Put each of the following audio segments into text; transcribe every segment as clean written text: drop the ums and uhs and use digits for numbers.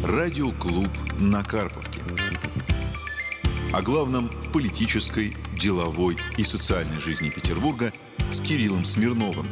Радиоклуб на Карповке. О главном в политической, деловой и социальной жизни Петербурга с Кириллом Смирновым.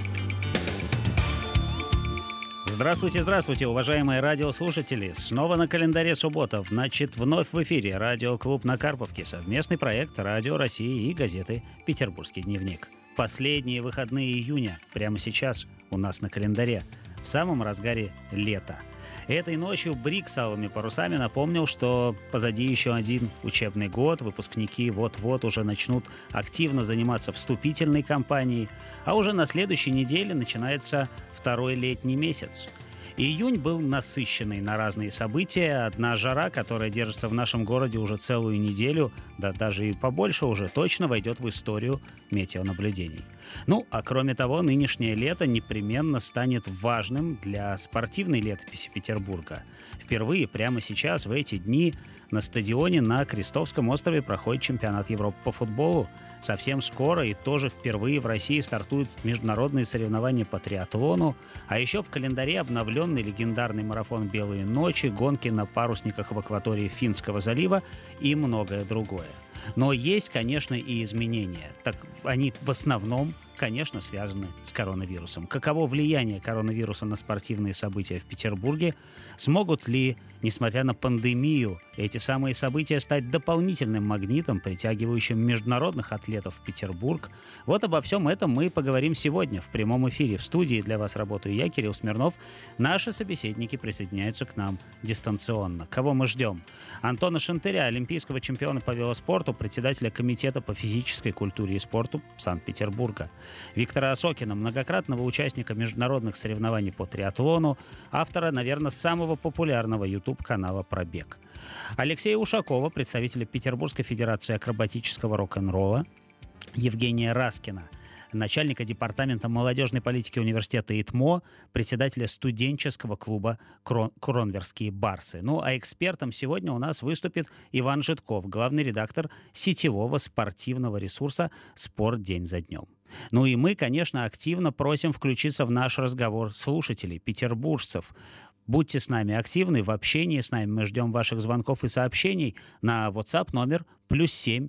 Здравствуйте, здравствуйте, уважаемые радиослушатели. Снова на календаре суббота. Значит, вновь в эфире Радиоклуб на Карповке. Совместный проект Радио России и газеты «Петербургский дневник». Последние выходные июня прямо сейчас у нас на календаре. В самом разгаре лета. Этой ночью БРИК с алыми парусами напомнил, что позади еще один учебный год. Выпускники вот-вот уже начнут активно заниматься вступительной кампанией. А уже на следующей неделе начинается второй летний месяц. Июнь был насыщенный на разные события. Одна жара, которая держится в нашем городе уже целую неделю, да даже и побольше уже, точно войдет в историю метеонаблюдений. Ну, а кроме того, нынешнее лето непременно станет важным для спортивной летописи Петербурга. Впервые прямо сейчас, в эти дни, на стадионе на Крестовском острове проходит чемпионат Европы по футболу. Совсем скоро и тоже впервые в России стартуют международные соревнования по триатлону, а еще в календаре обновленный легендарный марафон «Белые ночи», гонки на парусниках в акватории Финского залива и многое другое. Но есть, конечно, и изменения. Так они в основном, конечно, связаны с коронавирусом. Каково влияние коронавируса на спортивные события в Петербурге? Смогут ли, несмотря на пандемию, эти самые события стать дополнительным магнитом, притягивающим международных атлетов в Петербург? Вот обо всем этом мы поговорим сегодня в прямом эфире. В студии для вас работаю я, Кирилл Смирнов. Наши собеседники присоединяются к нам дистанционно. Кого мы ждем? Антона Шантыря, олимпийского чемпиона по велоспорту, председателя комитета по физической культуре и спорту Санкт-Петербурга. Виктора Осокина, многократного участника международных соревнований по триатлону, автора, наверное, самого популярного YouTube-канала «Пробег». Алексея Ушакова, представителя Петербургской федерации акробатического рок-н-ролла. Евгения Раскина, начальника департамента молодежной политики университета ИТМО, председателя студенческого клуба «Кронверские барсы». Ну, а экспертом сегодня у нас выступит Иван Житков, главный редактор сетевого спортивного ресурса «Спорт день за днем». Ну и мы, конечно, активно просим включиться в наш разговор слушателей, петербуржцев. Будьте с нами активны в общении с нами. Мы ждем ваших звонков и сообщений на WhatsApp номер +7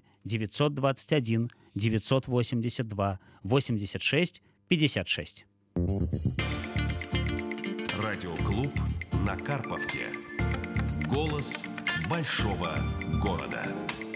921 982 86 56. Радиоклуб на Карповке. Голос большого города.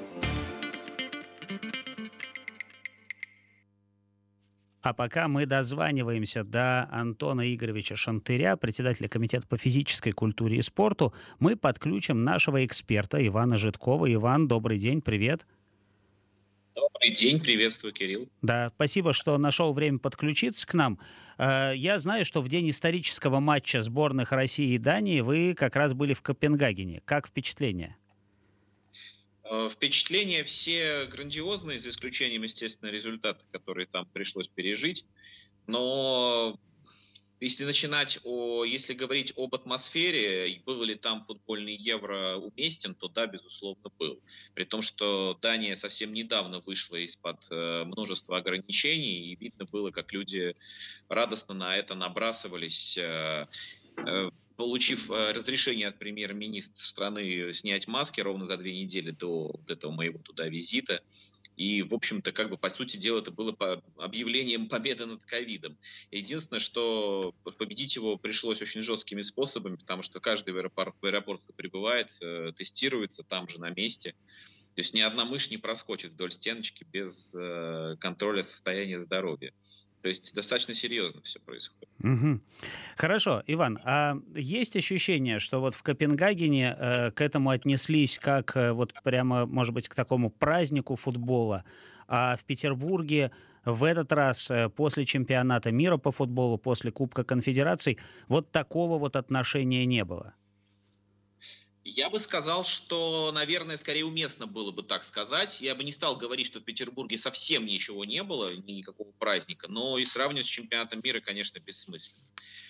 А пока мы дозваниваемся до Антона Игоревича Шантыря, председателя комитета по физической культуре и спорту, мы подключим нашего эксперта Ивана Житкова. Иван, добрый день, привет. Добрый день, приветствую, Кирилл. Да, спасибо, что нашел время подключиться к нам. Я знаю, что в день исторического матча сборных России и Дании вы как раз были в Копенгагене. Как впечатление? Впечатления все грандиозные, за исключением, естественно, результата, которые там пришлось пережить. Но если если говорить об атмосфере, был ли там футбольный Евро уместен, то да, безусловно, был. При том, что Дания совсем недавно вышла из-под множества ограничений, и видно было, как люди радостно на это набрасывались, получив разрешение от премьер-министра страны снять маски ровно за 2 недели до вот этого моего туда визита. И, в общем-то, по сути дела, это было объявлением победы над ковидом. Единственное, что победить его пришлось очень жесткими способами, потому что каждый в аэропорт прибывает, тестируется там же на месте. То есть ни одна мышь не проскочит вдоль стеночки без контроля состояния здоровья. То есть достаточно серьезно все происходит. Угу. Хорошо, Иван, а есть ощущение, что вот в Копенгагене к этому отнеслись как вот прямо, может быть, к такому празднику футбола, а в Петербурге в этот раз после чемпионата мира по футболу, после Кубка Конфедераций, вот такого вот отношения не было? Я бы сказал, что, наверное, скорее уместно было бы так сказать. Я бы не стал говорить, что в Петербурге совсем ничего не было, никакого праздника, но и сравнивать с чемпионатом мира, конечно, бессмысленно.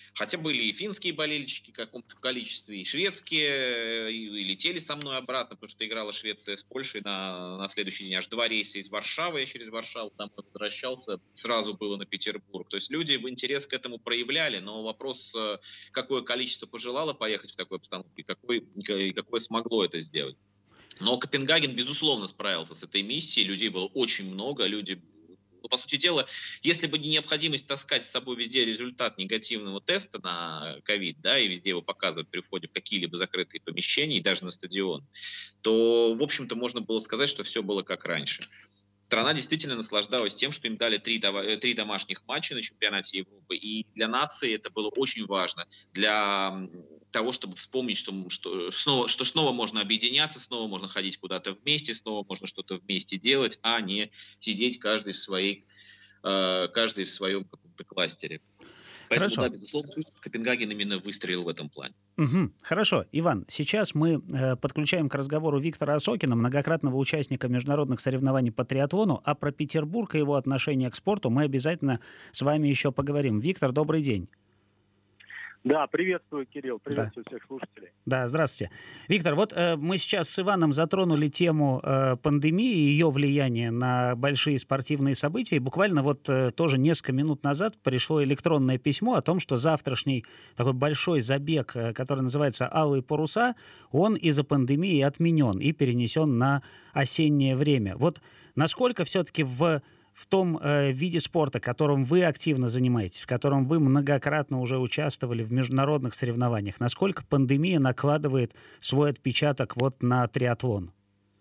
Хотя были и финские болельщики в каком-то количестве, и шведские, и летели со мной обратно, потому что играла Швеция с Польшей на следующий день. Аж 2 рейса из Варшавы, я через Варшаву домой возвращался, сразу было на Петербург. То есть люди интерес к этому проявляли, но вопрос, какое количество пожелало поехать в такой обстановке, какое смогло это сделать. Но Копенгаген, безусловно, справился с этой миссией, людей было очень много, по сути дела, если бы не необходимость таскать с собой везде результат негативного теста на ковид, да, и везде его показывать при входе в какие-либо закрытые помещения, и даже на стадион, то, в общем-то, можно было сказать, что все было как раньше. Страна действительно наслаждалась тем, что им дали 3 домашних матча на чемпионате Европы. И для нации это было очень важно. Для того, чтобы вспомнить, что снова можно объединяться, снова можно ходить куда-то вместе, снова можно что-то вместе делать, а не сидеть каждый в своем каком-то кластере. Поэтому, Хорошо. да, безусловно, Копенгаген именно выстрелил в этом плане. Угу. Хорошо, Иван, сейчас мы подключаем к разговору Виктора Осокина, многократного участника международных соревнований по триатлону, а про Петербург и его отношение к спорту мы обязательно с вами еще поговорим. Виктор, добрый день. Да, приветствую, Кирилл, приветствую всех слушателей. Да, здравствуйте. Виктор, вот мы сейчас с Иваном затронули тему пандемии и ее влияния на большие спортивные события. И буквально вот тоже несколько минут назад пришло электронное письмо о том, что завтрашний такой большой забег, который называется «Алые паруса», он из-за пандемии отменен и перенесен на осеннее время. Вот насколько все-таки в том виде спорта, которым вы активно занимаетесь, в котором вы многократно уже участвовали в международных соревнованиях, насколько пандемия накладывает свой отпечаток вот на триатлон?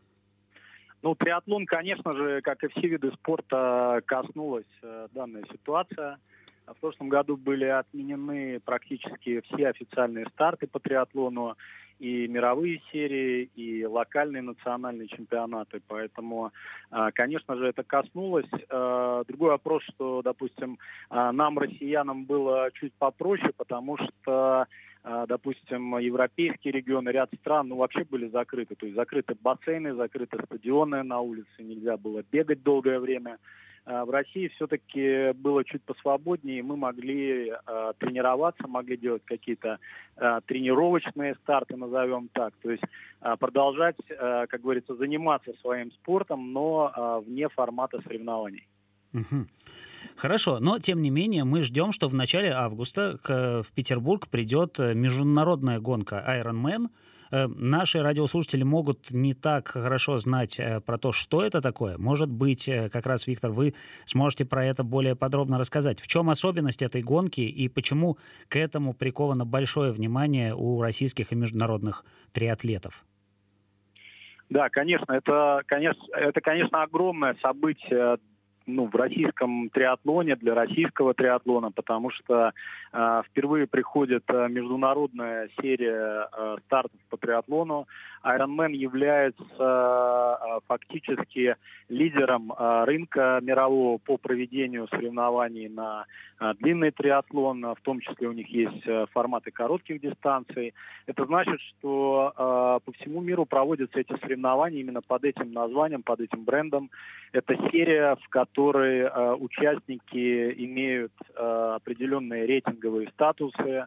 Ну, триатлон, конечно же, как и все виды спорта, коснулась данная ситуация. В прошлом году были отменены практически все официальные старты по триатлону, и мировые серии, и локальные национальные чемпионаты. Поэтому, конечно же, это коснулось. Другой вопрос, что, допустим, нам, россиянам, было чуть попроще, потому что, допустим, европейские регионы, ряд стран, вообще были закрыты. То есть закрыты бассейны, закрыты стадионы, на улице нельзя было бегать долгое время. В России все-таки было чуть посвободнее, мы могли тренироваться, могли делать какие-то тренировочные старты, назовем так. То есть продолжать, как говорится, заниматься своим спортом, но вне формата соревнований. Угу. Хорошо, но тем не менее мы ждем, что в начале августа в Петербург придет международная гонка Ironman. Наши радиослушатели могут не так хорошо знать про то, что это такое. Может быть, как раз, Виктор, вы сможете про это более подробно рассказать. В чем особенность этой гонки и почему к этому приковано большое внимание у российских и международных триатлетов? Да, конечно, это, конечно, огромное событие в российском триатлоне, для российского триатлона, потому что впервые приходит международная серия стартов по триатлону. Ironman является фактически лидером рынка мирового по проведению соревнований на длинный триатлон, в том числе у них есть форматы коротких дистанций. Это значит, что по всему миру проводятся эти соревнования именно под этим названием, под этим брендом. Это серия, в которой участники имеют определенные рейтинговые статусы,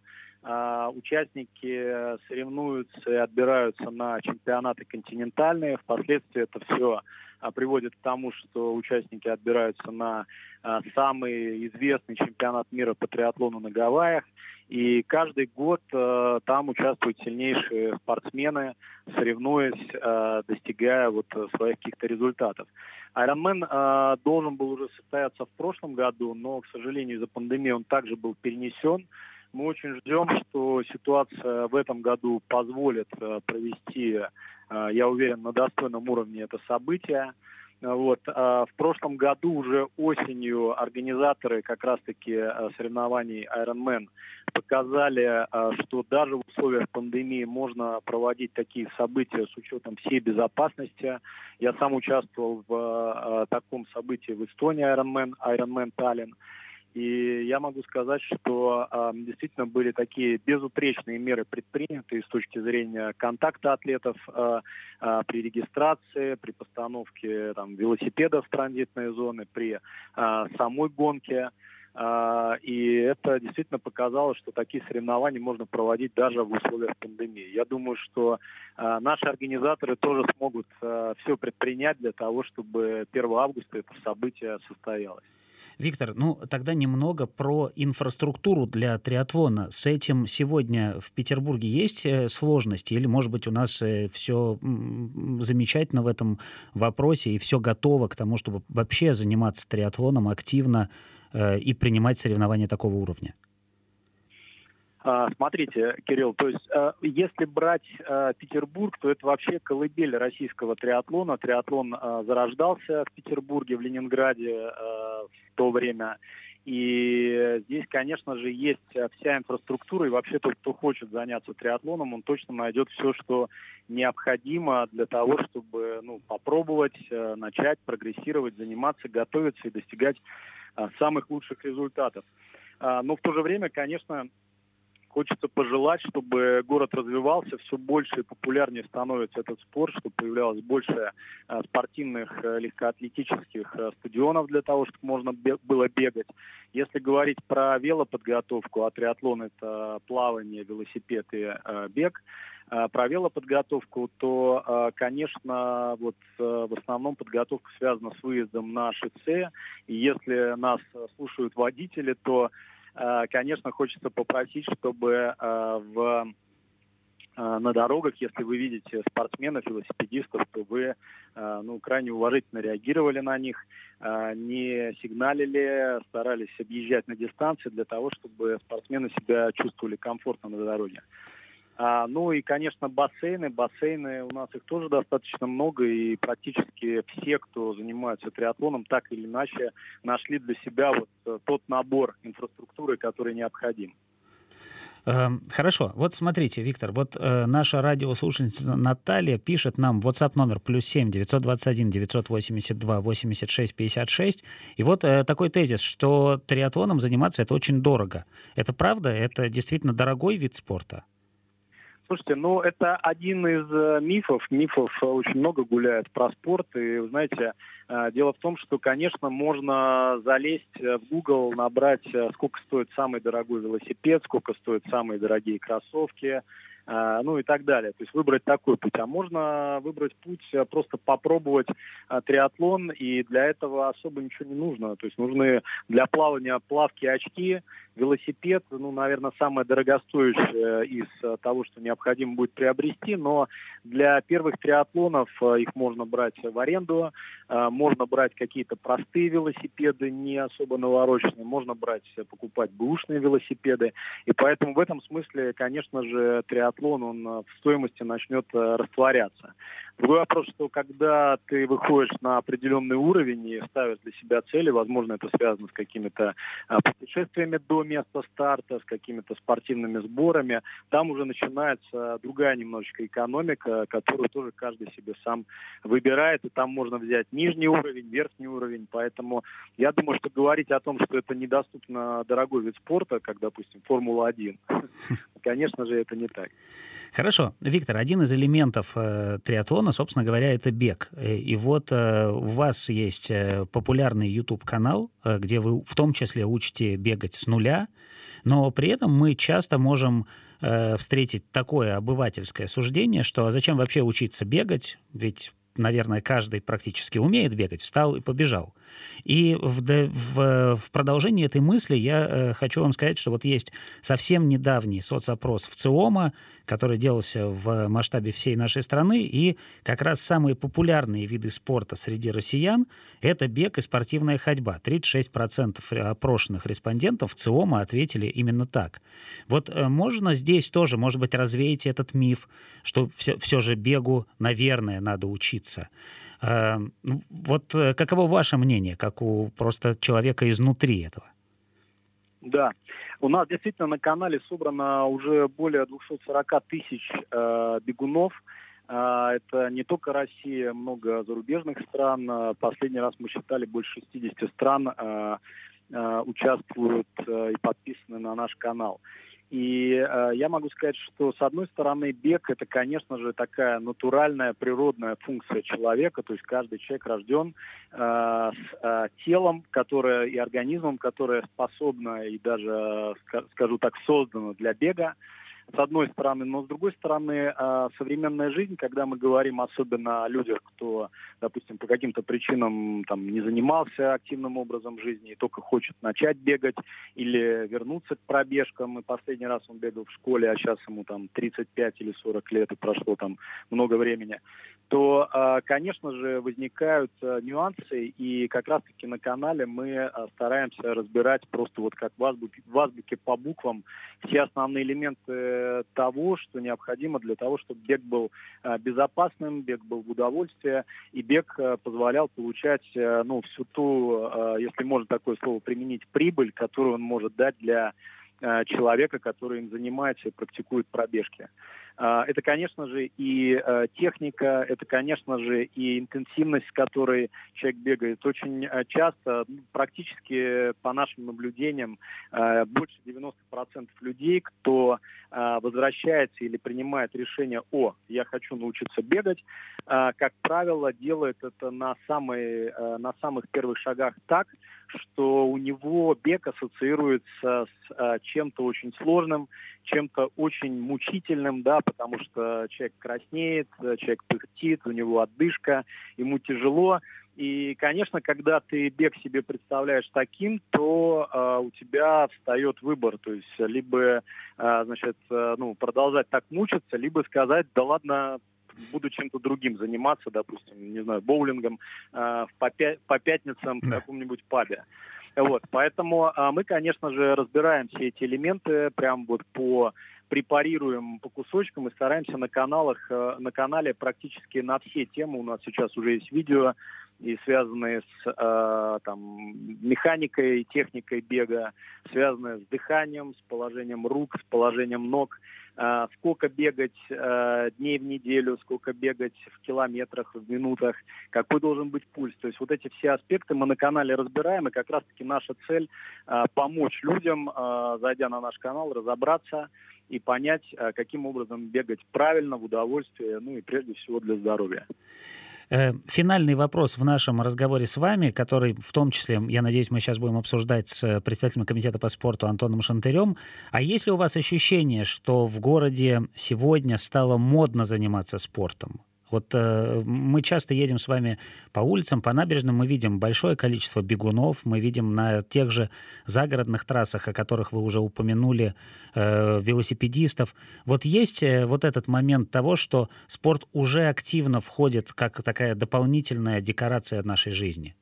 участники соревнуются и отбираются на чемпионаты континентальные. Впоследствии это все приводит к тому, что участники отбираются на самый известный чемпионат мира по триатлону на Гавайях. И каждый год там участвуют сильнейшие спортсмены, соревнуясь, достигая своих каких-то результатов. Ironman должен был уже состояться в прошлом году, но, к сожалению, из-за пандемии он также был перенесен. Мы очень ждем, что ситуация в этом году позволит провести, я уверен, на достойном уровне это событие. В прошлом году уже осенью организаторы как раз-таки соревнований Ironman показали, что даже в условиях пандемии можно проводить такие события с учетом всей безопасности. Я сам участвовал в таком событии в Эстонии, Ironman Tallinn. И я могу сказать, что действительно были такие безупречные меры предприняты с точки зрения контакта атлетов при регистрации, при постановке велосипедов в транзитные зоны, при самой гонке. И это действительно показало, что такие соревнования можно проводить даже в условиях пандемии. Я думаю, что наши организаторы тоже смогут все предпринять для того, чтобы 1 августа это событие состоялось. Виктор, тогда немного про инфраструктуру для триатлона. С этим сегодня в Петербурге есть сложности? Или, может быть, у нас все замечательно в этом вопросе и все готово к тому, чтобы вообще заниматься триатлоном активно и принимать соревнования такого уровня? Смотрите, Кирилл, то есть если брать Петербург, то это вообще колыбель российского триатлона. Триатлон зарождался в Петербурге, в Ленинграде в то время. И здесь, конечно же, есть вся инфраструктура. И вообще тот, кто хочет заняться триатлоном, он точно найдет все, что необходимо для того, чтобы попробовать начать прогрессировать, заниматься, готовиться и достигать самых лучших результатов. Но в то же время, конечно, хочется пожелать, чтобы город развивался, все больше и популярнее становится этот спорт, чтобы появлялось больше спортивных легкоатлетических стадионов для того, чтобы можно было бегать. Если говорить про велоподготовку, а триатлон — это плавание, велосипед и бег, про велоподготовку, то, конечно, в основном подготовка связана с выездом на шоссе. И если нас слушают водители, то конечно, хочется попросить, чтобы на дорогах, если вы видите спортсменов, велосипедистов, то вы крайне уважительно реагировали на них, не сигналили, старались объезжать на дистанции для того, чтобы спортсмены себя чувствовали комфортно на дороге. И, конечно, бассейны, у нас их тоже достаточно много, и практически все, кто занимается триатлоном, так или иначе нашли для себя тот набор инфраструктуры, который необходим. Хорошо. Вот смотрите, Виктор, наша радиослушательница Наталья пишет нам в WhatsApp номер +7 921 982 86 56. И такой тезис, что триатлоном заниматься — это очень дорого. Это правда? Это действительно дорогой вид спорта? Слушайте, это один из мифов. Мифов очень много гуляет про спорт. И, вы знаете, дело в том, что, конечно, можно залезть в Google, набрать, сколько стоит самый дорогой велосипед, сколько стоят самые дорогие кроссовки, и так далее. То есть выбрать такой путь. А можно выбрать путь, просто попробовать триатлон, и для этого особо ничего не нужно. То есть нужны для плавания плавки, очки, велосипед, наверное, самое дорогостоящее из того, что необходимо будет приобрести, но для первых триатлонов их можно брать в аренду, можно брать какие-то простые велосипеды, не особо навороченные, можно покупать бэушные велосипеды, и поэтому в этом смысле, конечно же, триатлон, он в стоимости начнет растворяться. Другой вопрос, что когда ты выходишь на определенный уровень и ставишь для себя цели, возможно, это связано с какими-то путешествиями до места старта, с какими-то спортивными сборами, там уже начинается другая немножечко экономика, которую тоже каждый себе сам выбирает, и там можно взять нижний уровень, верхний уровень, поэтому я думаю, что говорить о том, что это недоступно дорогой вид спорта, как, допустим, Формула-1, конечно же, это не так. Хорошо. Виктор, один из элементов триатлона, собственно говоря, это бег. И у вас есть популярный YouTube-канал, где вы в том числе учите бегать с нуля, но при этом мы часто можем встретить такое обывательское суждение, что а зачем вообще учиться бегать, ведь, наверное, каждый практически умеет бегать, встал и побежал. И в продолжении этой мысли я хочу вам сказать, что есть совсем недавний соцопрос ВЦИОМа, который делался в масштабе всей нашей страны, и как раз самые популярные виды спорта среди россиян — это бег и спортивная ходьба. 36% опрошенных респондентов ВЦИОМа ответили именно так. Можно здесь тоже, может быть, развеять этот миф, что все же бегу, наверное, надо учиться. Каково ваше мнение, как у просто человека изнутри этого? Да, у нас действительно на канале собрано уже более 240 тысяч бегунов. Это не только Россия, много зарубежных стран. Последний раз мы считали, больше 60 стран участвуют и подписаны на наш канал. И я могу сказать, что с одной стороны бег — это, конечно же, такая натуральная, природная функция человека, то есть каждый человек рожден с телом, которое и организмом, которое способно и даже, скажу так, создано для бега. С одной стороны, но с другой стороны, современная жизнь, когда мы говорим особенно о людях, кто, допустим, по каким-то причинам там, не занимался активным образом жизни и только хочет начать бегать или вернуться к пробежкам, и последний раз он бегал в школе, а сейчас ему там 35 или 40 лет, и прошло там много времени, то, конечно же, возникают нюансы, и как раз-таки на канале мы стараемся разбирать просто вот как в азбуке по буквам все основные элементы того, что необходимо для того, чтобы бег был безопасным, бег был в удовольствие, и бег позволял получать всю ту, если можно такое слово применить, прибыль, которую он может дать для человека, который им занимается и практикует пробежки. Это, конечно же, и техника, это, конечно же, и интенсивность, с которой человек бегает. Очень часто, практически по нашим наблюдениям, больше 90% людей, кто возвращается или принимает решение: я хочу научиться бегать, как правило, делает это на самых первых шагах так, что у него бег ассоциируется с чем-то очень сложным, чем-то очень мучительным, да, потому что человек краснеет, человек пыхтит, у него одышка, ему тяжело. И, конечно, когда ты бег себе представляешь таким, то у тебя встает выбор, то есть либо продолжать так мучиться, либо сказать: да ладно, буду чем-то другим заниматься, допустим, не знаю, боулингом по пятницам в каком-нибудь пабе. Вот, поэтому мы, конечно же, разбираем все эти элементы, прям вот препарируем по кусочкам и стараемся на канале практически на все темы. У нас сейчас уже есть видео, и связанные с механикой, техникой бега, связанные с дыханием, с положением рук, с положением ног, сколько бегать дней в неделю, сколько бегать в километрах, в минутах, какой должен быть пульс. То есть вот эти все аспекты мы на канале разбираем, и как раз-таки наша цель помочь людям, зайдя на наш канал, разобраться и понять, каким образом бегать правильно, в удовольствие, и прежде всего для здоровья. Финальный вопрос в нашем разговоре с вами, который в том числе, я надеюсь, мы сейчас будем обсуждать с председателем комитета по спорту Антоном Шантырем. А есть ли у вас ощущение, что в городе сегодня стало модно заниматься спортом? Вот мы часто едем с вами по улицам, по набережным, мы видим большое количество бегунов, мы видим на тех же загородных трассах, о которых вы уже упомянули, велосипедистов. Вот есть вот этот момент того, что спорт уже активно входит как такая дополнительная декорация нашей жизни?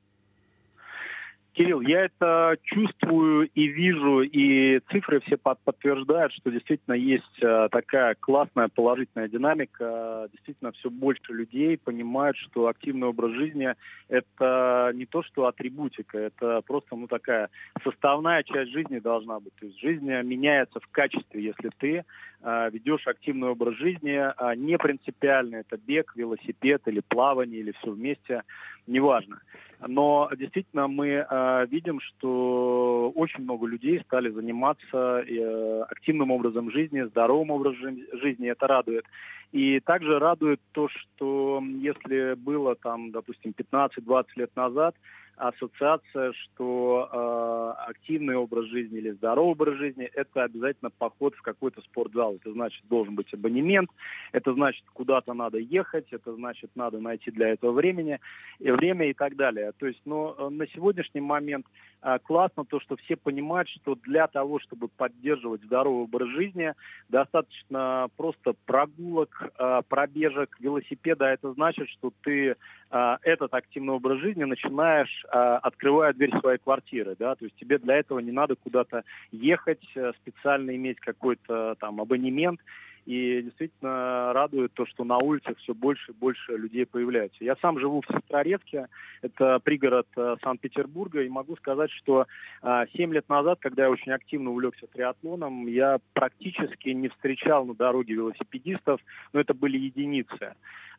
Кирилл, я это чувствую и вижу, и цифры все подтверждают, что действительно есть такая классная положительная динамика. Действительно, все больше людей понимают, что активный образ жизни – это не то, что атрибутика, это просто такая составная часть жизни должна быть. То есть жизнь меняется в качестве, если ты ведешь активный образ жизни, не принципиально это бег, велосипед или плавание, или все вместе, неважно. Но действительно мы видим, что очень много людей стали заниматься активным образом жизни, здоровым образом жизни, это радует. И также радует то, что если было допустим, 15-20 лет назад ассоциация, что активный образ жизни или здоровый образ жизни – это обязательно поход в какой-то спортзал. Это значит, должен быть абонемент, это значит, куда-то надо ехать, это значит, надо найти для этого время и так далее. То есть, на сегодняшний момент классно то, что все понимают, что для того, чтобы поддерживать здоровый образ жизни, достаточно просто прогулок, пробежек, велосипеда. Это значит, что ты этот активный образ жизни начинаешь, открывая дверь своей квартиры, да, то есть тебе для этого не надо куда-то ехать, специально иметь какой-то абонемент. И действительно радует то, что на улицах все больше и больше людей появляется. Я сам живу в Сестрорецке, это пригород Санкт-Петербурга, и могу сказать, что 7 лет назад, когда я очень активно увлекся триатлоном, я практически не встречал на дороге велосипедистов, но это были единицы.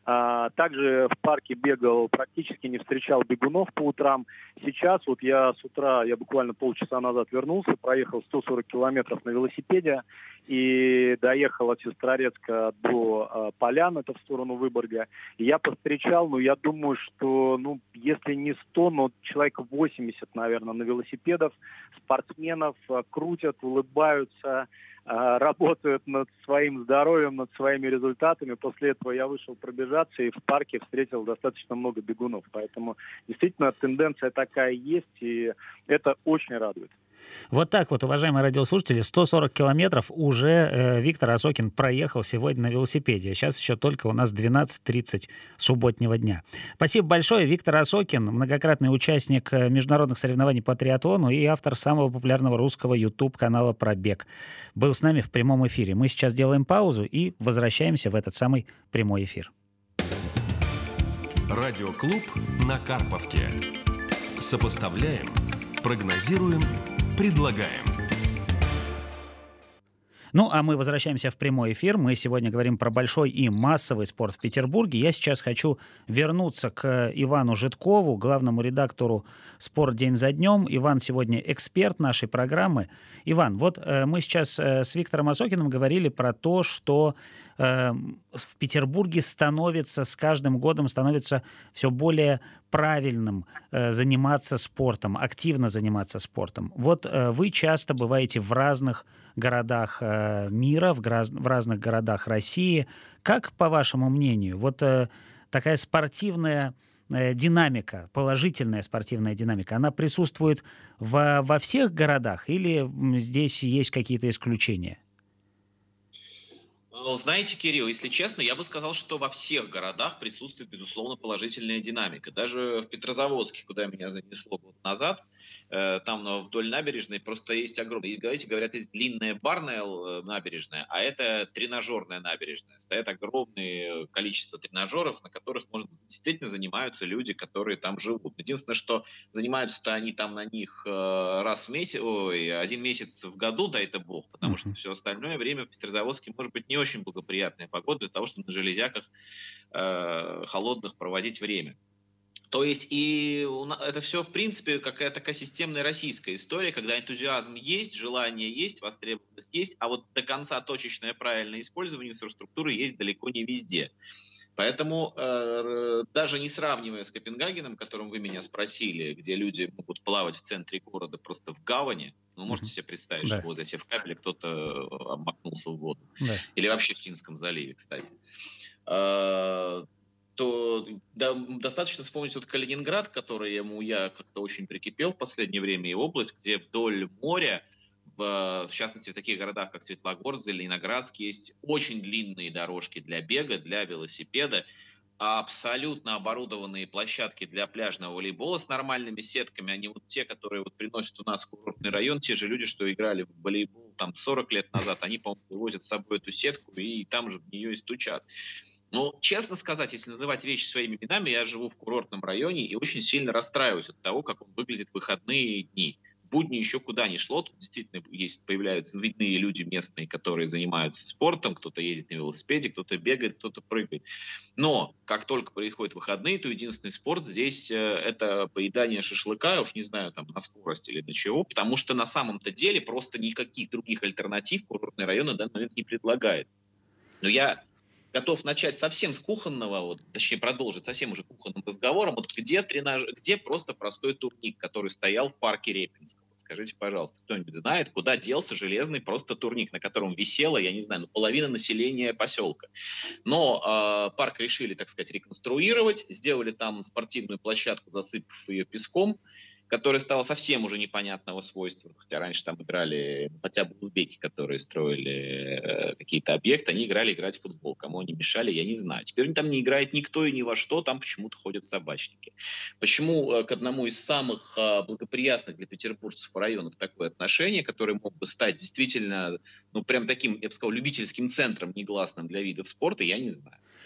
Также в парке бегал, практически не встречал бегунов по утрам. Сейчас вот я с утра, я буквально полчаса назад вернулся, проехал 140 километров на велосипеде и доехал от Сестрорецка до Полян, это в сторону Выборга. И я повстречал, я думаю, что, если не 100, но человек 80, наверное, на велосипедах, спортсменов, крутят, улыбаются, работают над своим здоровьем, над своими результатами. После этого я вышел пробежаться и в парке встретил достаточно много бегунов. Поэтому действительно тенденция такая есть, и это очень радует. Вот так вот, уважаемые радиослушатели, 140 километров уже Виктор Осокин проехал сегодня на велосипеде. Сейчас еще только у нас 12:30 субботнего дня. Спасибо большое. Виктор Осокин, многократный участник международных соревнований по триатлону и автор самого популярного русского YouTube-канала про бег, был с нами в прямом эфире. Мы сейчас делаем паузу и возвращаемся в этот самый прямой эфир. Радиоклуб на Карповке. Сопоставляем, прогнозируем, предлагаем. А мы возвращаемся в прямой эфир. Мы сегодня говорим про большой и массовый спорт в Петербурге. Я сейчас хочу вернуться к Ивану Жидкову, главному редактору «Спорт день за днем». Иван сегодня эксперт нашей программы. Иван, вот мы сейчас с Виктором Осокиным говорили про то, что в Петербурге с каждым годом становится все более правильным заниматься спортом, активно заниматься спортом. Вот вы часто бываете в разных городах мира, в разных городах России. Как, по вашему мнению, вот такая спортивная динамика, положительная спортивная динамика, она присутствует во всех городах или здесь есть какие-то исключения? Знаете, Кирилл, если честно, я бы сказал, что во всех городах присутствует, безусловно, положительная динамика. Даже в Петрозаводске, куда меня занесло год назад, там вдоль набережной просто есть огромное... Говорят, есть длинная барная набережная, а это тренажерная набережная. Стоят огромное количество тренажеров, на которых, может, действительно занимаются люди, которые там живут. Единственное, что занимаются-то они там на них один месяц в году, дай это бог, потому что все остальное время в Петрозаводске может быть не очень благоприятная погода для того, чтобы на железяках холодных проводить время. То есть и это все, в принципе, какая-то такая системная российская история, когда энтузиазм есть, желание есть, востребованность есть, а вот до конца точечное правильное использование инфраструктуры есть далеко не везде. Поэтому даже не сравнивая с Копенгагеном, о котором вы меня спросили, где люди могут плавать в центре города просто в гавани, можете себе представить, что возле Севкабеля кто-то обмакнулся в воду. Или вообще в Финском заливе, кстати. То достаточно вспомнить Калининград, к которому я как-то очень прикипел в последнее время, и область, где вдоль моря, в частности в таких городах, как Светлогорск, Зеленоградск, есть очень длинные дорожки для бега, для велосипеда, абсолютно оборудованные площадки для пляжного волейбола с нормальными сетками, они вот те, которые приносят у нас в курортный район, те же люди, что играли в волейбол 40 лет назад, они, по-моему, привозят с собой эту сетку и там же в нее и стучат. Честно сказать, если называть вещи своими именами, я живу в курортном районе и очень сильно расстраиваюсь от того, как он выглядит в выходные дни. Будни еще куда ни шло, тут действительно появляются видные люди местные, которые занимаются спортом, кто-то ездит на велосипеде, кто-то бегает, кто-то прыгает. Но как только приходят выходные, то единственный спорт здесь это поедание шашлыка, уж не знаю, там на скорость или на чего, потому что на самом-то деле просто никаких других альтернатив курортный район на данный момент не предлагает. Но я готов начать совсем с кухонного, точнее продолжить совсем уже кухонным разговором, где просто простой турник, который стоял в парке Репинского. Скажите, пожалуйста, кто-нибудь знает, куда делся железный просто турник, на котором висело, я не знаю, половина населения поселка. Но парк решили, так сказать, реконструировать, сделали там спортивную площадку, засыпав ее песком, которая стала совсем уже непонятного свойства, хотя раньше там играли хотя бы узбеки, которые строили какие-то объекты, они играть в футбол. Кому они мешали, я не знаю. Теперь там не играет никто и ни во что, там почему-то ходят собачники. Почему к одному из самых благоприятных для петербуржцев районов такое отношение, которое мог бы стать действительно, прям таким, я бы сказал, любительским центром негласным для видов спорта, я не знаю.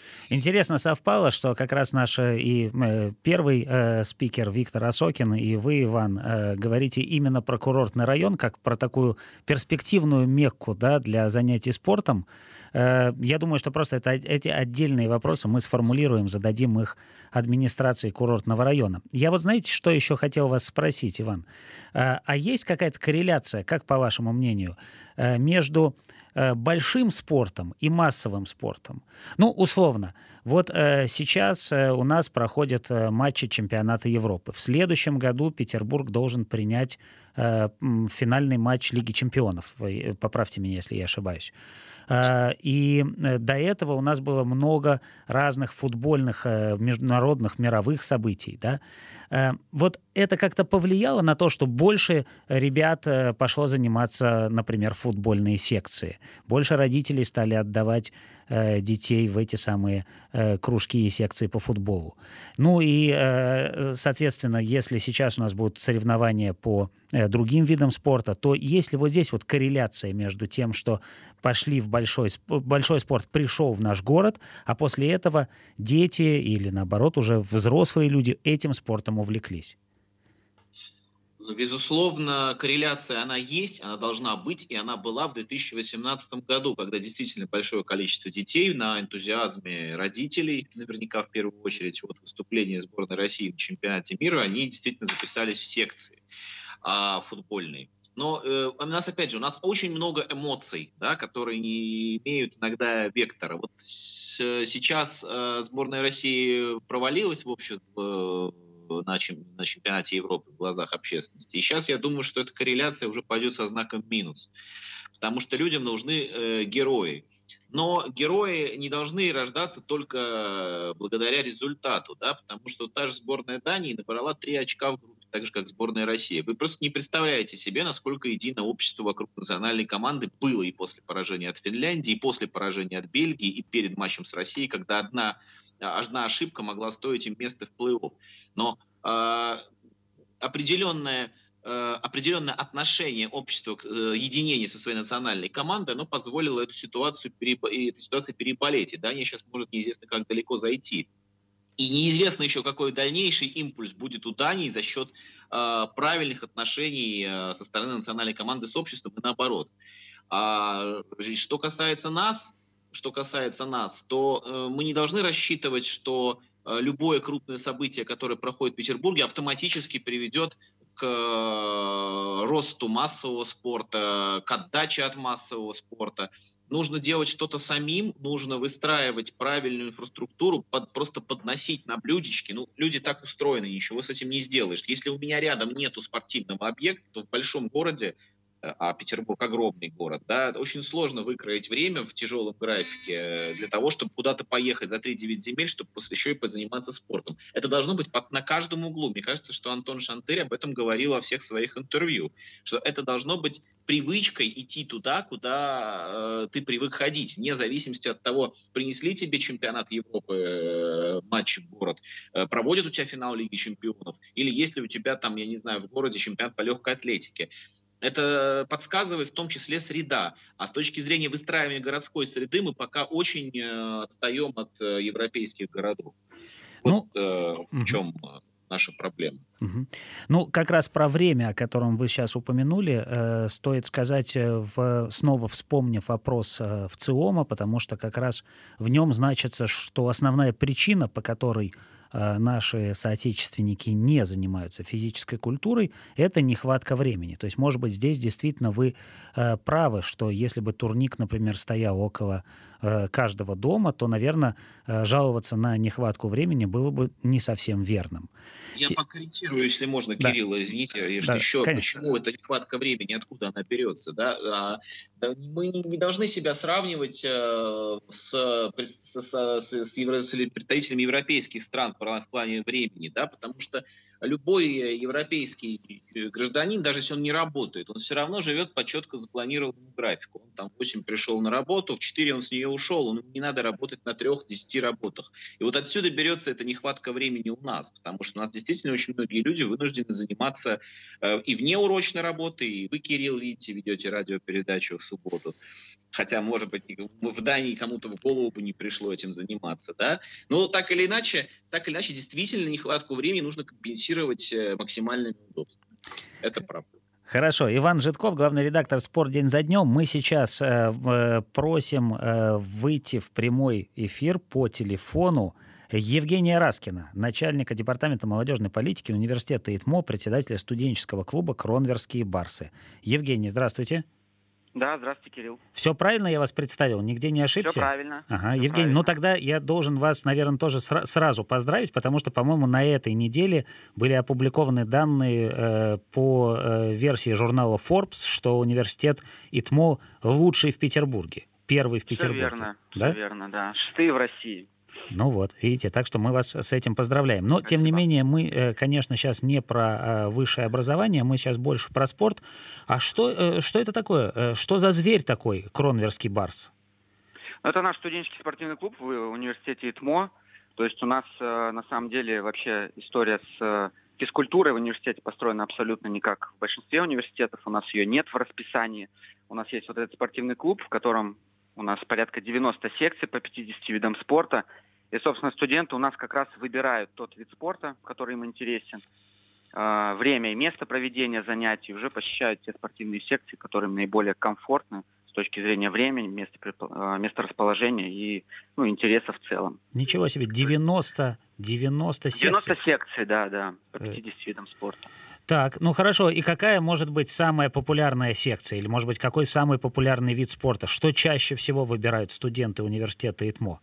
Интересно совпало, что как раз наш и первый спикер Виктор Осокин, и вы, Иван, говорите именно про курортный район, как про такую перспективную Мекку, да, для занятий спортом. Я думаю, что просто эти отдельные вопросы мы сформулируем, зададим их администрации курортного района. Я вот, знаете, что еще хотел вас спросить, Иван? А есть какая-то корреляция, как по вашему мнению, между большим спортом и массовым спортом? Ну, условно, вот сейчас у нас проходят матчи чемпионата Европы. В следующем году Петербург должен принять финальный матч Лиги чемпионов. Вы поправьте меня, если я ошибаюсь. И до этого у нас было много разных футбольных, международных, мировых событий. Да? Вот это как-то повлияло на то, что больше ребят пошло заниматься, например, в футбольные секции. Больше родителей стали отдавать детей в эти самые кружки и секции по футболу. Ну и, соответственно, если сейчас у нас будут соревнования по другим видам спорта, то есть ли вот здесь вот корреляция между тем, что пошли в большой спорт, пришел в наш город, а после этого дети или, наоборот, уже взрослые люди этим спортом увлеклись? Безусловно, корреляция, она есть, она должна быть, и она была в 2018 году, когда действительно большое количество детей на энтузиазме родителей, наверняка в первую очередь от выступления сборной России на чемпионате мира, они действительно записались в секции футбольные. Но у нас, опять же, у нас очень много эмоций, да, которые не имеют иногда вектора. Вот сейчас сборная России провалилась, в общем, на чемпионате Европы в глазах общественности. И сейчас я думаю, что эта корреляция уже пойдет со знаком минус. Потому что людям нужны герои. Но герои не должны рождаться только благодаря результату. Да? Потому что та же сборная Дании набрала 3 очка в группе, так же, как сборная России. Вы просто не представляете себе, насколько единое общество вокруг национальной команды было и после поражения от Финляндии, и после поражения от Бельгии, и перед матчем с Россией, когда одна ошибка могла стоить им место в плей-офф. Но определенное отношение общества к единению со своей национальной командой, оно позволило эту ситуацию переболеть. И Дания сейчас может неизвестно как далеко зайти. И неизвестно еще, какой дальнейший импульс будет у Дании за счет правильных отношений со стороны национальной команды с обществом и наоборот. Что касается нас, то мы не должны рассчитывать, что любое крупное событие, которое проходит в Петербурге, автоматически приведет к росту массового спорта, к отдаче от массового спорта. Нужно делать что-то самим, нужно выстраивать правильную инфраструктуру, просто подносить на блюдечки. Ну, люди так устроены, ничего с этим не сделаешь. Если у меня рядом нету спортивного объекта, то в большом городе, а Петербург огромный город, да, очень сложно выкроить время в тяжелом графике для того, чтобы куда-то поехать за 3-9 земель, чтобы после еще и позаниматься спортом. Это должно быть на каждом углу. Мне кажется, что Антон Шантырь об этом говорил во всех своих интервью, что это должно быть привычкой идти туда, куда ты привык ходить, вне зависимости от того, принесли тебе чемпионат Европы, матч в город, проводят у тебя финал Лиги чемпионов, или есть ли у тебя там, я не знаю, в городе чемпионат по легкой атлетике. Это подсказывает в том числе среда. А с точки зрения выстраивания городской среды мы пока очень отстаем от европейских городов. Вот в чем наша проблема. Ну, как раз про время, о котором вы сейчас упомянули, стоит сказать, снова вспомнив опрос в ЦИОМа, потому что как раз в нем значится, что основная причина, по которой наши соотечественники не занимаются физической культурой, это нехватка времени. То есть, может быть, здесь действительно вы правы, что если бы турник, например, стоял около каждого дома, то, наверное, жаловаться на нехватку времени было бы не совсем верным. Я покорректирую, если можно, Кирилл, извините, еще конечно. Почему эта нехватка времени, откуда она берется? Да? Мы не должны себя сравнивать с представителями европейских стран в плане времени, да? Потому что любой европейский гражданин, даже если он не работает, он все равно живет по четко запланированному графику. Он там в 8 пришел на работу, в 4 он с нее ушел, ему не надо работать на 3-10 работах. И вот отсюда берется эта нехватка времени у нас, потому что у нас действительно очень многие люди вынуждены заниматься и внеурочной работой, и вы, Кирилл, видите, ведете радиопередачу в субботу. Хотя, может быть, в Дании кому-то в голову бы не пришло этим заниматься, да? Но так или иначе, действительно нехватку времени нужно компенсировать максимальными удобствами. Это правда. Хорошо. Иван Житков, главный редактор «Спорт день за днем». Мы сейчас просим выйти в прямой эфир по телефону Евгения Раскина, начальника департамента молодежной политики университета ИТМО, председателя студенческого клуба «Кронверские барсы». Евгений, здравствуйте. Да, здравствуйте, Кирилл. Все правильно я вас представил? Нигде не ошибся? Все правильно. Ага, Все Евгений, правильно. ну тогда я должен вас, наверное, тоже сразу поздравить, потому что, по-моему, на этой неделе были опубликованы данные по версии журнала Forbes, что университет ИТМО лучший в Петербурге, первый в Петербурге. Все верно, да. 6-й в России. Ну вот, видите, так что мы вас с этим поздравляем. Но, тем не менее, мы, конечно, сейчас не про высшее образование, мы сейчас больше про спорт. А что это такое? Что за зверь такой, Кронверский барс? Это наш студенческий спортивный клуб в университете ИТМО. То есть у нас, на самом деле, вообще история с физкультурой в университете построена абсолютно не как в большинстве университетов. У нас ее нет в расписании. У нас есть вот этот спортивный клуб, в котором у нас порядка 90 секций по 50 видам спорта. И, собственно, студенты у нас как раз выбирают тот вид спорта, который им интересен, время и место проведения занятий, уже посещают те спортивные секции, которые им наиболее комфортны с точки зрения времени, места расположения и интереса в целом. Ничего себе, 90 секций? 90 секций, да, по 50 видам спорта. Так, ну хорошо, и какая может быть самая популярная секция, или, может быть, какой самый популярный вид спорта? Что чаще всего выбирают студенты университета ИТМО?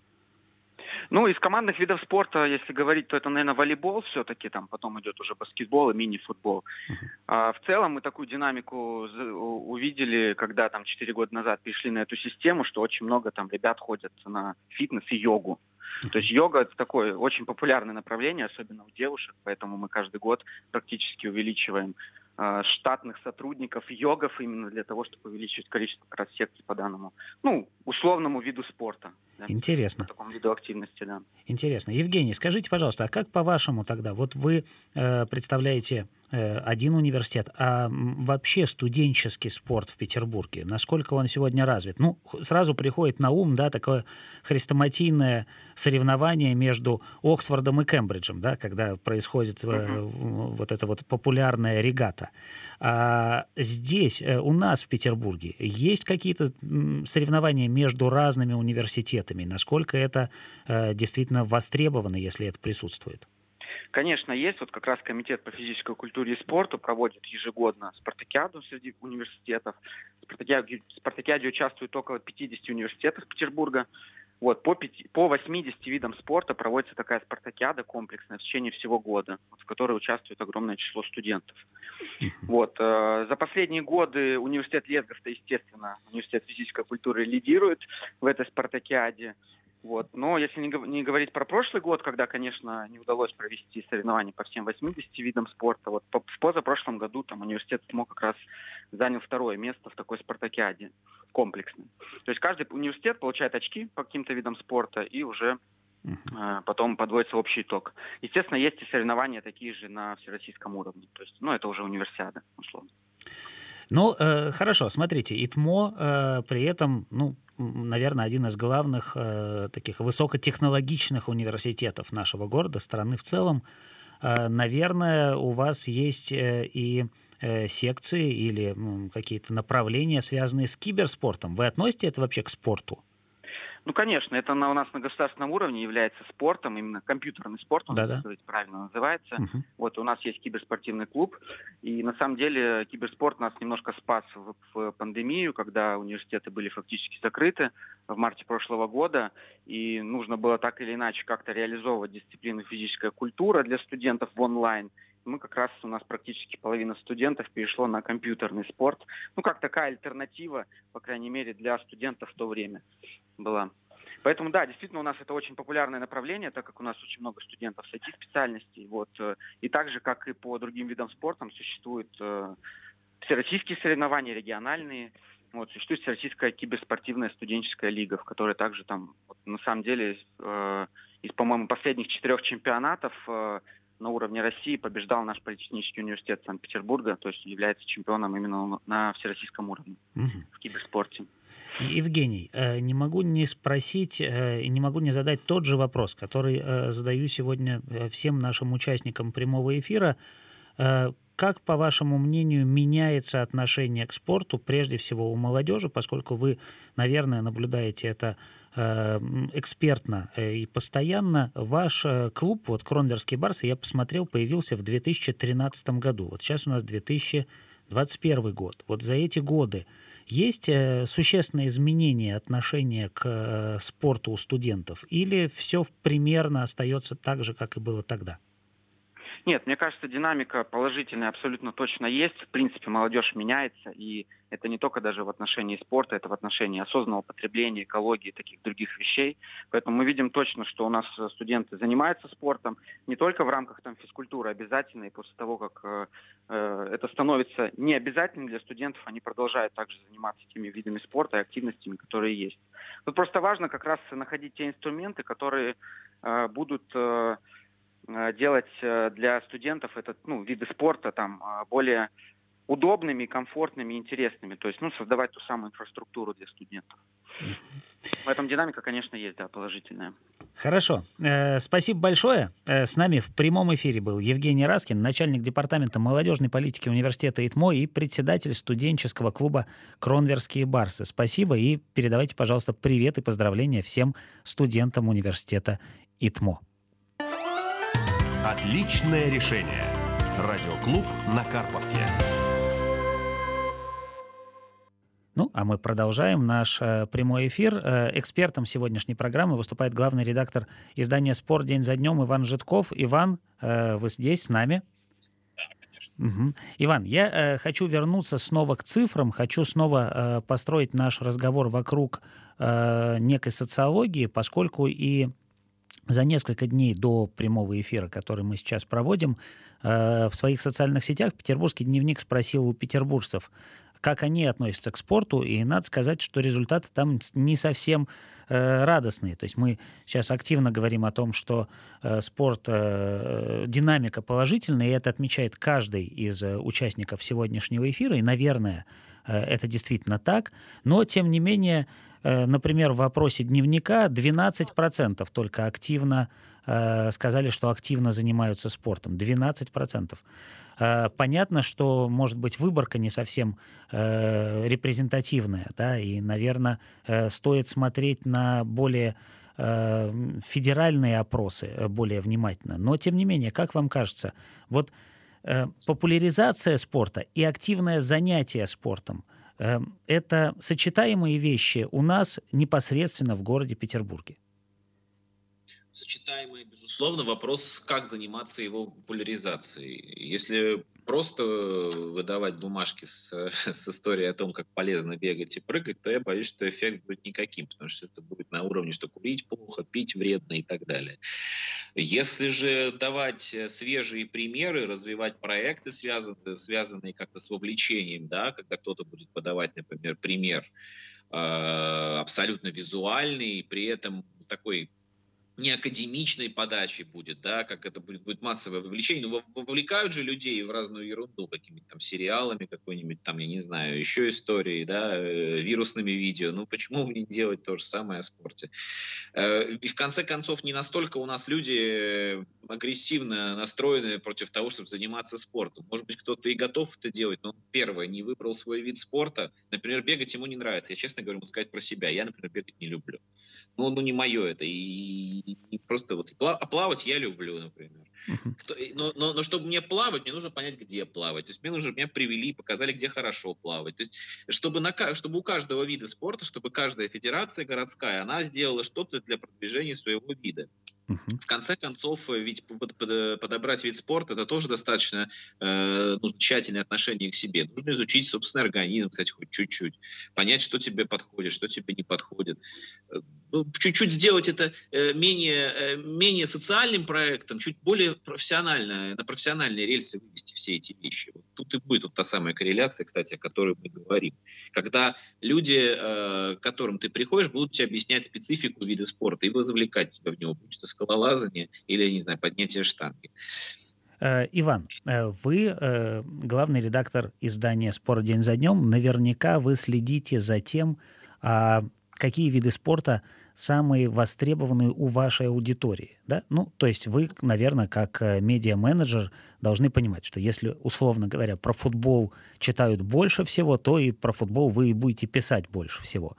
Из командных видов спорта, если говорить, то это, наверное, волейбол все-таки, там потом идет уже баскетбол и мини-футбол. А в целом мы такую динамику увидели, когда там 4 года назад перешли на эту систему, что очень много там ребят ходят на фитнес и йогу. То есть йога – это такое очень популярное направление, особенно у девушек, поэтому мы каждый год практически увеличиваем штатных сотрудников йогов именно для того, чтобы увеличить количество как раз секций по данному, условному виду спорта. Да? Интересно. Такому виду активности, да. Интересно. Евгений, скажите, пожалуйста, а как по-вашему тогда? Вот вы представляете один университет, а вообще студенческий спорт в Петербурге, насколько он сегодня развит? Сразу приходит на ум, да, такое хрестоматийное соревнование между Оксфордом и Кембриджем, да, когда происходит вот эта вот популярная регата. А здесь, у нас в Петербурге, есть какие-то соревнования между разными университетами? Насколько это действительно востребовано, если это присутствует? Конечно, есть. Вот как раз Комитет по физической культуре и спорту проводит ежегодно спартакиаду среди университетов. В спартакиаде участвует около 50 университетов Петербурга. Вот, по 80 видам спорта проводится такая спартакиада комплексная в течение всего года, в которой участвует огромное число студентов. Вот, за последние годы университет Лесгофта, естественно, университет физической культуры лидирует в этой спартакиаде. Вот. Но если не говорить про прошлый год, когда, конечно, не удалось провести соревнования по всем 80 видам спорта, вот в позапрошлом году там университет ИТМО как раз занял 2-е место в такой спартакиаде комплексной. То есть каждый университет получает очки по каким-то видам спорта и уже потом подводится общий итог. Естественно, есть и соревнования такие же на всероссийском уровне. То есть, это уже универсиада, условно. Хорошо, смотрите, ИТМО при этом, наверное, один из главных таких высокотехнологичных университетов нашего города, страны в целом. Наверное, у вас есть и секции или какие-то направления, связанные с киберспортом. Вы относите это вообще к спорту? Конечно, это у нас на государственном уровне является спортом, именно компьютерный спорт, он правильно называется. Вот у нас есть киберспортивный клуб, и на самом деле киберспорт нас немножко спас в пандемию, когда университеты были фактически закрыты в марте прошлого года, и нужно было так или иначе как-то реализовывать дисциплину физическая культура для студентов в онлайн. У нас практически половина студентов перешло на компьютерный спорт. Как такая альтернатива, по крайней мере, для студентов в то время была. Поэтому, да, действительно, у нас это очень популярное направление, так как у нас очень много студентов с IT-специальностей. Вот. И так же, как и по другим видам спорта, существуют всероссийские соревнования, региональные. Вот, существует Всероссийская киберспортивная студенческая лига, в которой также там, вот, на самом деле, из, по-моему, последних 4 чемпионатов на уровне России побеждал наш политехнический университет Санкт-Петербурга, то есть является чемпионом именно на всероссийском уровне в киберспорте. Евгений, не могу не спросить, не могу не задать тот же вопрос, который задаю сегодня всем нашим участникам прямого эфира. Как, по вашему мнению, меняется отношение к спорту, прежде всего у молодежи, поскольку вы, наверное, наблюдаете это экспертно и постоянно? Ваш клуб, вот Кронверские барсы, я посмотрел, появился в 2013 году. Вот сейчас у нас 2021 год. Вот за эти годы есть существенные изменения отношения к спорту у студентов? Или все примерно остается так же, как и было тогда? Нет, мне кажется, динамика положительная абсолютно точно есть. В принципе, молодежь меняется, и это не только даже в отношении спорта, это в отношении осознанного потребления, экологии и таких других вещей. Поэтому мы видим точно, что у нас студенты занимаются спортом не только в рамках физкультуры обязательно, и после того, как это становится необязательным для студентов, они продолжают также заниматься теми видами спорта и активностями, которые есть. Тут просто важно как раз находить те инструменты, которые будут делать для студентов виды спорта более удобными, комфортными, интересными. То есть, создавать ту самую инфраструктуру для студентов. В этом динамика, конечно, есть, да, положительная. Хорошо. Спасибо большое. С нами в прямом эфире был Евгений Раскин, начальник департамента молодежной политики университета ИТМО и председатель студенческого клуба «Кронверские барсы». Спасибо и передавайте, пожалуйста, привет и поздравления всем студентам университета ИТМО. Отличное решение. Радиоклуб на Карповке. А мы продолжаем наш прямой эфир. Экспертом сегодняшней программы выступает главный редактор издания «Спорт. День за днем» Иван Житков. Иван, вы здесь с нами? Да, конечно. Угу. Иван, я хочу вернуться снова к цифрам, хочу снова построить наш разговор вокруг некой социологии, поскольку и за несколько дней до прямого эфира, который мы сейчас проводим, в своих социальных сетях «Петербургский дневник» спросил у петербуржцев, как они относятся к спорту, и надо сказать, что результаты там не совсем радостные. То есть мы сейчас активно говорим о том, что спорт, динамика положительная, и это отмечает каждый из участников сегодняшнего эфира, и, наверное, это действительно так, но, тем не менее, например, в вопросе дневника 12% только активно сказали, что активно занимаются спортом. 12%. Понятно, что, может быть, выборка не совсем репрезентативная, да, и, наверное, стоит смотреть на более федеральные опросы более внимательно. Но, тем не менее, как вам кажется, вот популяризация спорта и активное занятие спортом – это сочетаемые вещи у нас непосредственно в городе Петербурге? Сочетаемые, безусловно. Вопрос, как заниматься его популяризацией. Если просто выдавать бумажки с историей о том, как полезно бегать и прыгать, то я боюсь, что эффект будет никаким, потому что это будет на уровне, что курить плохо, пить вредно и так далее. Если же давать свежие примеры, развивать проекты, связанные как-то с вовлечением, да, когда кто-то будет подавать, например, пример абсолютно визуальный, при этом такой не академичной подачи будет, да, как это будет массовое вовлечение, но вовлекают же людей в разную ерунду, какими-то там сериалами, какой-нибудь там, я не знаю, еще историей, да, вирусными видео, почему бы не делать то же самое о спорте? И в конце концов, не настолько у нас люди агрессивно настроены против того, чтобы заниматься спортом. Может быть, кто-то и готов это делать, но первое, не выбрал свой вид спорта, например, бегать ему не нравится. Я, честно говоря, могу сказать про себя, я, например, бегать не люблю. Не мое это. И просто плавать я люблю, например. Но чтобы мне плавать, мне нужно понять, где плавать. То есть меня привели, показали, где хорошо плавать. То есть чтобы у каждого вида спорта, чтобы каждая федерация городская, она сделала что-то для продвижения своего вида. В конце концов, ведь подобрать вид спорта — это тоже достаточно нужно тщательное отношение к себе. Нужно изучить собственный организм, кстати, хоть чуть-чуть. Понять, что тебе подходит, что тебе не подходит. Чуть-чуть сделать это менее социальным проектом, чуть более профессионально, на профессиональные рельсы вывести все эти вещи. Вот тут и будет та самая корреляция, кстати, о которой мы говорим. Когда люди, к которым ты приходишь, будут тебе объяснять специфику вида спорта и завлекать тебя в него, будь это скалолазание или, не знаю, поднятие штанги. Иван, вы главный редактор издания «Спорт день за днем». Наверняка вы следите за тем, какие виды спорта самые востребованные у вашей аудитории, да? Ну, то есть вы, наверное, как медиа-менеджер должны понимать, что если, условно говоря, про футбол читают больше всего, то и про футбол вы будете писать больше всего.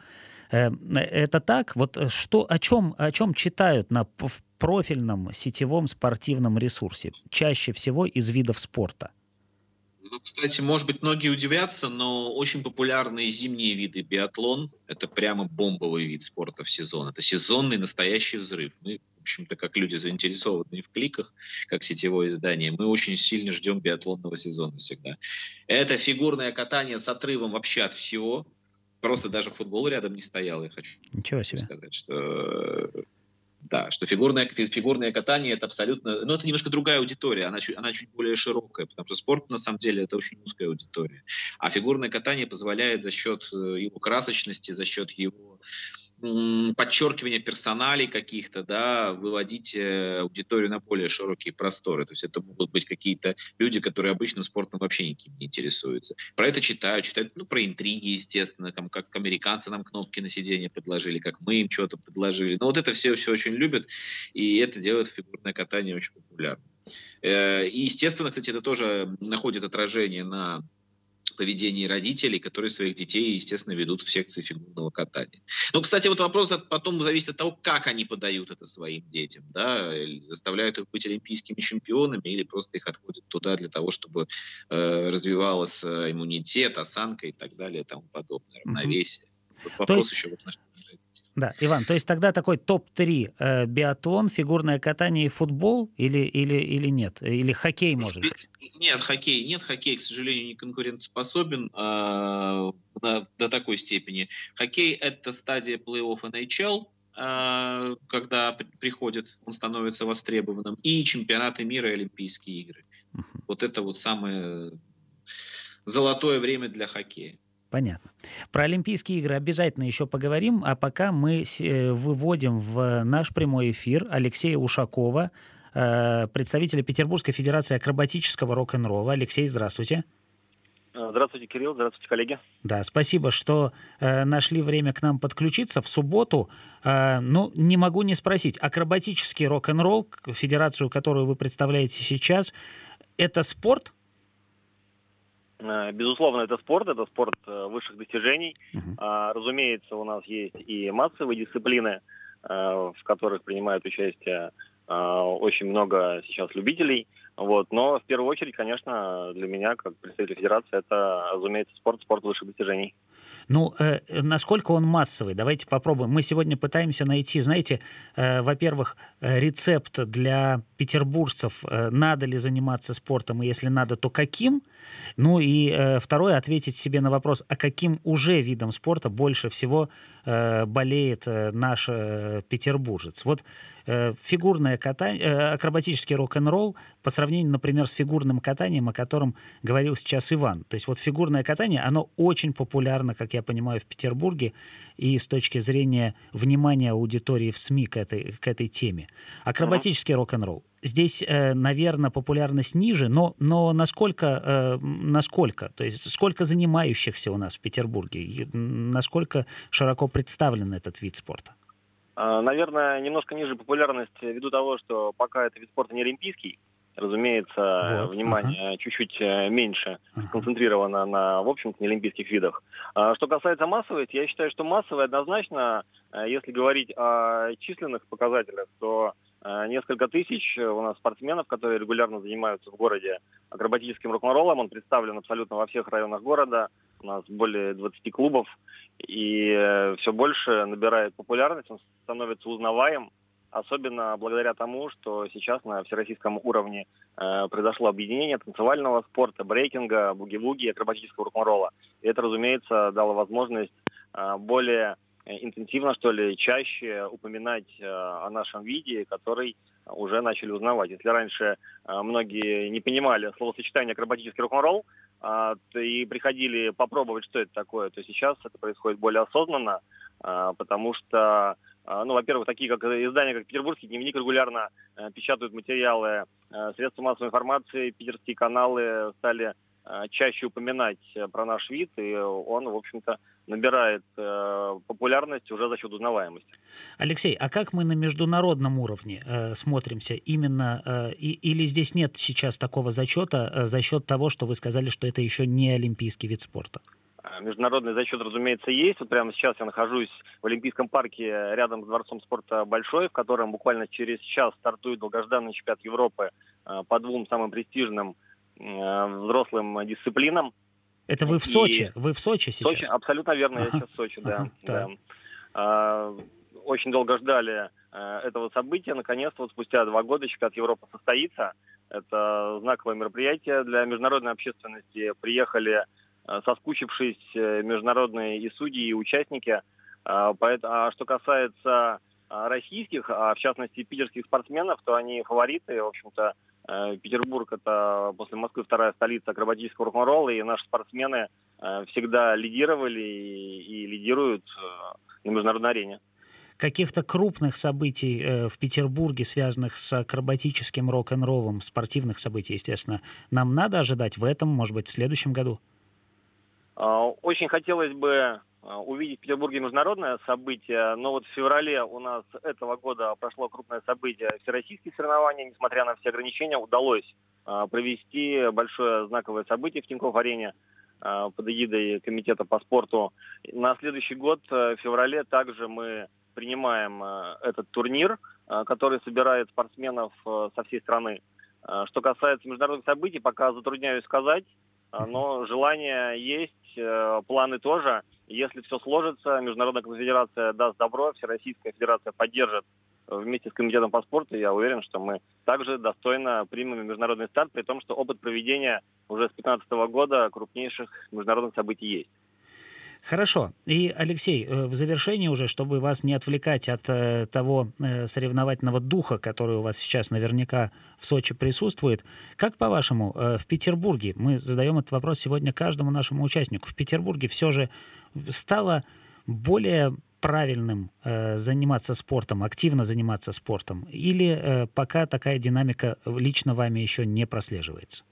Это так? Вот о чем читают в профильном сетевом спортивном ресурсе чаще всего из видов спорта? Ну, кстати, может быть, многие удивятся, но очень популярные зимние виды биатлон – это прямо бомбовый вид спорта в сезон. Это сезонный настоящий взрыв. Мы, в общем-то, как люди заинтересованы в кликах, как сетевое издание, мы очень сильно ждем биатлонного сезона всегда. Это фигурное катание с отрывом вообще от всего. Просто даже футбол рядом не стоял, я хочу сказать, что... Да, что фигурное катание — это абсолютно... Ну, это немножко другая аудитория, она чуть более широкая, потому что спорт, на самом деле, это очень узкая аудитория. А фигурное катание позволяет за счет его красочности, за счет его подчеркивания персоналей каких-то, да, выводить аудиторию на более широкие просторы. То есть это могут быть какие-то люди, которые обычным спортом вообще никаким не интересуются. Про это читают, про интриги, естественно, там, как американцы нам кнопки на сиденье предложили, как мы им что-то предложили. Но вот это все очень любят, и это делает фигурное катание очень популярным. И, естественно, кстати, это тоже находит отражение на поведении родителей, которые своих детей, естественно, ведут в секции фигурного катания. Но, кстати, вот вопрос потом зависит от того, как они подают это своим детям, да, или заставляют их быть олимпийскими чемпионами, или просто их отводят туда для того, чтобы развивался иммунитет, осанка и так далее, и тому подобное, равновесие. Вот вопрос еще в отношении родителей. Да, Иван, то есть тогда такой топ-3 биатлон, фигурное катание и футбол или нет? Или хоккей, может быть? Нет, хоккей, к сожалению, не конкурентоспособен до такой степени. Хоккей — это стадия плей-офф NHL, когда приходит, он становится востребованным, и чемпионаты мира и Олимпийские игры. Вот это вот самое золотое время для хоккея. Понятно. Про Олимпийские игры обязательно еще поговорим, а пока мы выводим в наш прямой эфир Алексея Ушакова, представителя Петербургской федерации акробатического рок-н-ролла. Алексей, здравствуйте. Здравствуйте, Кирилл. Здравствуйте, коллеги. Да, спасибо, что нашли время к нам подключиться в субботу. Не могу не спросить. Акробатический рок-н-ролл, федерацию, которую вы представляете сейчас, это спорт? Безусловно, это спорт высших достижений. Разумеется, у нас есть и массовые дисциплины, в которых принимают участие очень много сейчас любителей. Но в первую очередь, конечно, для меня, как представителя федерации, это, разумеется, спорт высших достижений. Насколько он массовый? Давайте попробуем. Мы сегодня пытаемся найти, знаете, во-первых, рецепт для петербуржцев, надо ли заниматься спортом, и если надо, то каким? И второе, ответить себе на вопрос, а каким уже видом спорта больше всего болеет наш петербуржец? Вот фигурное катание, акробатический рок-н-ролл по сравнению, например, с фигурным катанием, о котором говорил сейчас Иван. То есть вот фигурное катание, оно очень популярно, как я понимаю, в Петербурге и с точки зрения внимания аудитории в СМИ к этой теме. Акробатический рок-н-ролл. Здесь, наверное, популярность ниже, но насколько? То есть сколько занимающихся у нас в Петербурге? Насколько широко представлен этот вид спорта? Наверное, немножко ниже популярность ввиду того, что пока это вид спорта не олимпийский, разумеется, внимание чуть-чуть меньше сконцентрировано на, в общем-то, неолимпийских видах. Что касается массовости, я считаю, что массовая однозначно, если говорить о численных показателях, то несколько тысяч у нас спортсменов, которые регулярно занимаются в городе акробатическим рок-н-роллом. Он представлен абсолютно во всех районах города. У нас более 20 клубов. И все больше набирает популярность, он становится узнаваем. особенно благодаря тому, что сейчас на всероссийском уровне произошло объединение танцевального спорта, брейкинга, буги-вуги, акробатического рок-н-ролла. И это, разумеется, дало возможность более интенсивно, что ли, чаще упоминать о нашем виде, который уже начали узнавать. Если раньше многие не понимали словосочетание акробатический рок-н-ролл и приходили попробовать, что это такое, то сейчас это происходит более осознанно, потому что, во-первых, такие как издания, как «Петербургский дневник», регулярно печатают материалы, средства массовой информации, питерские каналы стали чаще упоминать про наш вид, и он, в общем-то, набирает популярность уже за счет узнаваемости. Алексей, а как мы на международном уровне смотримся именно, или здесь нет сейчас такого зачета за счет того, что вы сказали, что это еще не олимпийский вид спорта? Международный зачет, разумеется, есть. Вот прямо сейчас я нахожусь в Олимпийском парке рядом с Дворцом спорта «Большой», в котором буквально через час стартует долгожданный чемпионат Европы по двум самым престижным взрослым дисциплинам. Это вы в Сочи? Вы в Сочи сейчас? Сочи, абсолютно верно, я сейчас в Сочи, да. Очень долго ждали этого события. Наконец-то, вот спустя 2 года чемпионат Европы состоится. Это знаковое мероприятие для международной общественности. Приехали соскучившись международные и судьи, и участники. А что касается российских, а в частности питерских спортсменов, то они фавориты. В общем-то, Петербург — это после Москвы 2-я столица акробатического рок-н-ролла, и наши спортсмены всегда лидировали и лидируют на международной арене. Каких-то крупных событий в Петербурге, связанных с акробатическим рок-н-роллом, спортивных событий, естественно, нам надо ожидать в этом, может быть, в следующем году? Очень хотелось бы увидеть в Петербурге международное событие, но вот в феврале у нас этого года прошло крупное событие — всероссийские соревнования. Несмотря на все ограничения, удалось провести большое знаковое событие в Тинькофф-арене под эгидой Комитета по спорту. На следующий год, в феврале, также мы принимаем этот турнир, который собирает спортсменов со всей страны. Что касается международных событий, пока затрудняюсь сказать, но желание есть, планы тоже. Если все сложится, Международная конфедерация даст добро, Всероссийская федерация поддержит вместе с Комитетом по спорту, я уверен, что мы также достойно примем международный старт, при том, что опыт проведения уже с 2015 года крупнейших международных событий есть. Хорошо. И, Алексей, в завершении уже, чтобы вас не отвлекать от того соревновательного духа, который у вас сейчас наверняка в Сочи присутствует, как, по-вашему, в Петербурге, мы задаем этот вопрос сегодня каждому нашему участнику, в Петербурге все же стало более правильным заниматься спортом, активно заниматься спортом, или пока такая динамика лично вами еще не прослеживается?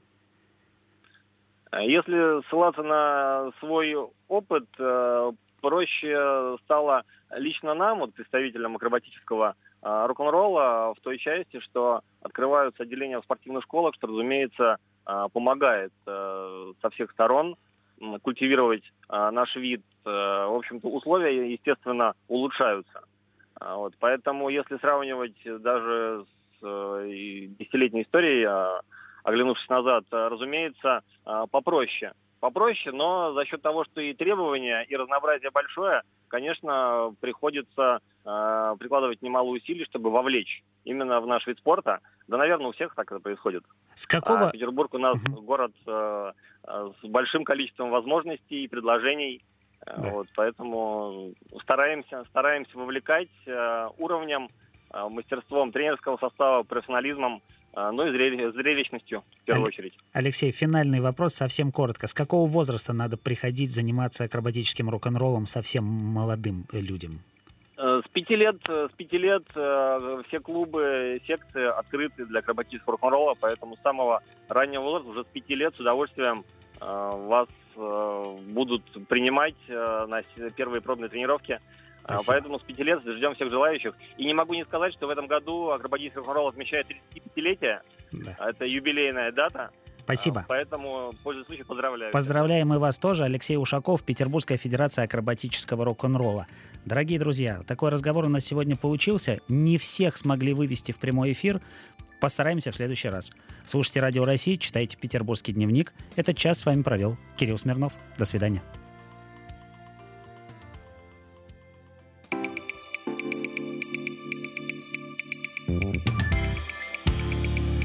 Если ссылаться на свой опыт, проще стало лично нам, вот, представителям акробатического рок-н-ролла, в той части, что открываются отделения в спортивных школах, что, разумеется, помогает со всех сторон культивировать наш вид. В общем-то, условия, естественно, улучшаются. Вот, поэтому, если сравнивать даже с 10-летней историей, оглянувшись назад, разумеется, попроще. Попроще, но за счет того, что и требования, и разнообразие большое, конечно, приходится прикладывать немало усилий, чтобы вовлечь именно в наш вид спорта. Да, наверное, у всех так это происходит. С какого... Петербург у нас город с большим количеством возможностей и предложений. Да. Вот, поэтому стараемся вовлекать уровнем, мастерством тренерского состава, профессионализмом, ну и зрелищностью, в первую очередь. Алексей, финальный вопрос, совсем коротко. С какого возраста надо приходить заниматься акробатическим рок-н-роллом совсем молодым людям? С 5 лет все клубы, секции открыты для акробатического рок-н-ролла, поэтому с самого раннего возраста, уже с 5 лет, с удовольствием вас будут принимать на первые пробные тренировки. Спасибо. Поэтому с 5 лет ждем всех желающих. И не могу не сказать, что в этом году акробатический рок-н-ролл отмечает 35-летие. Да. Это юбилейная дата. Спасибо. Поэтому, пользуясь случаем, поздравляю. Поздравляем и вас тоже. Алексей Ушаков, Петербургская федерация акробатического рок-н-ролла. Дорогие друзья, такой разговор у нас сегодня получился. Не всех смогли вывести в прямой эфир. Постараемся в следующий раз. Слушайте Радио России, читайте Петербургский дневник. Этот час с вами провел Кирилл Смирнов. До свидания.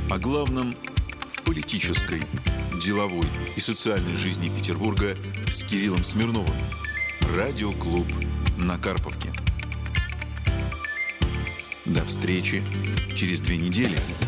О главном в политической, деловой и социальной жизни Петербурга с Кириллом Смирновым. Радиоклуб на Карповке. До встречи через 2 недели.